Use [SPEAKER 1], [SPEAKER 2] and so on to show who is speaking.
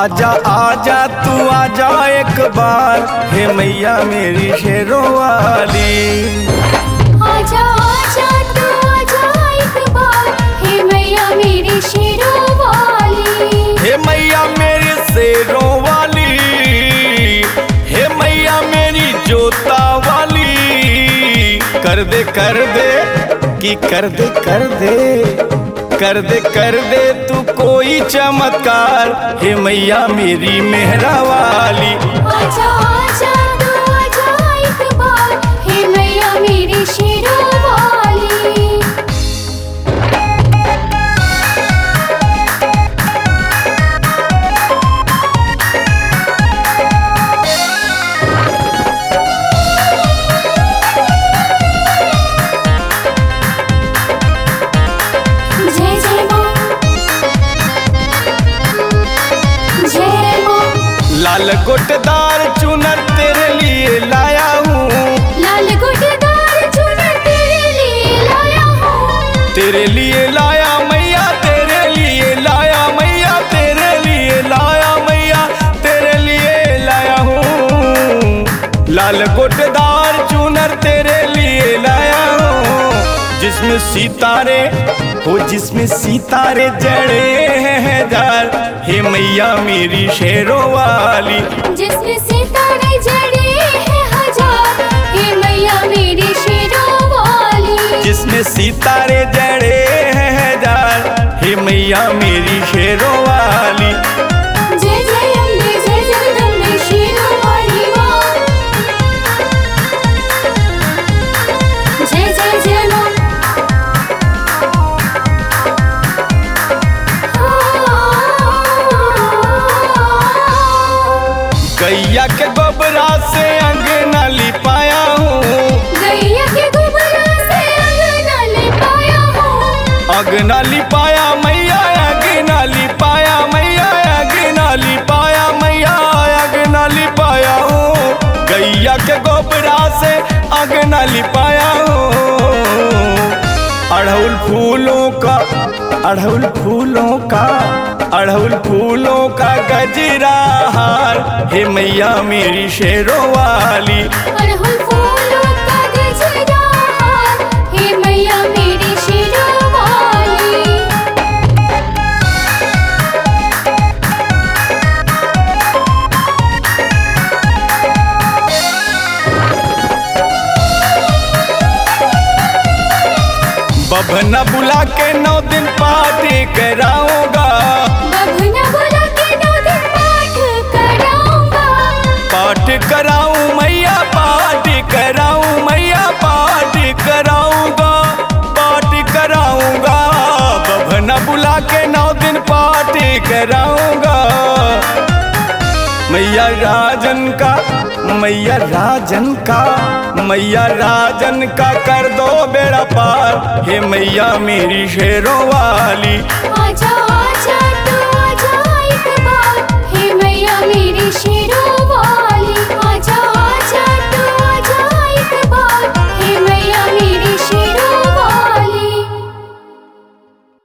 [SPEAKER 1] आजा आजा तू आजा एक बार, हे मैया मेरी शेरों वाली।
[SPEAKER 2] आजा आजा तू आजा एक बार, हे मैया मेरी शेरों वाली।
[SPEAKER 1] हे मैया मेरी शेरों वाली, हे मैया मेरी जोता वाली। कर दे कि कर दे तू कोई चमत्कार, हे मैया मेरी मेहरा वाली।
[SPEAKER 2] आजा आजा तू आजा एक बार, हे मैया मेरी शेरों वाली।
[SPEAKER 1] लाल गोटदार चुनर तेरे लिए लाया हूँ,
[SPEAKER 2] लाल गोटदार चुनर तेरे लिए लाया हूँ।
[SPEAKER 1] तेरे लिए लाया मैया, तेरे लिए लाया मैया, तेरे लिए लाया मैया, तेरे लिए लाया हूँ। लाल गोटदार चुनर तेरे लिए लाया हूँ, जिसमें सितारे जड़े हैं हजार, हे मैया मेरी शेरों वाली।
[SPEAKER 2] जिसमें सितारे जड़े हैं हजार, हे मैया मेरी शेरों वाली।
[SPEAKER 1] जिसमें सितारे जड़े हैं हजार, हे मैया मेरी शेरों वाली।
[SPEAKER 2] जय जय अम्बे जय जगदम्बे शेरों वाली माँ। जय जय जय माँ।
[SPEAKER 1] गैया के गोबरा से अंगना लिपाया हूँ,
[SPEAKER 2] गैया के गोबरा से अंगना लिपाया हूँ।
[SPEAKER 1] अंगना लिपाया मैया, अंगना लिपाया मैया, अंगना लिपाया मैया, अंगना लिपाया हूँ। गैया के गोबरा से अंगना लिपाया हूँ। अड़हुल फूलों का गजरा हार, हे मैया मेरी शेरों वाली।
[SPEAKER 2] अड़हुल फूलों का गजरा हार, हे मैया मेरी शेरों वाली।
[SPEAKER 1] बभना बुला के 9 दिन पाठ कराऊंगा,
[SPEAKER 2] बभना बुला के 9 दिन पाठ कराऊंगा।
[SPEAKER 1] पाठ कराऊं मैया, पाठ कराऊं मैया, पाठ कराऊंगा, पाठ कराऊंगा। बभना बुला के 9 दिन पाठ कराऊंगा। मैया राजन का कर दो बेड़ा पार, हे मैया मेरी शेरों वाली।
[SPEAKER 2] आजा आजा तू आजा एक बार, हे मैया मेरी शेरों वाली।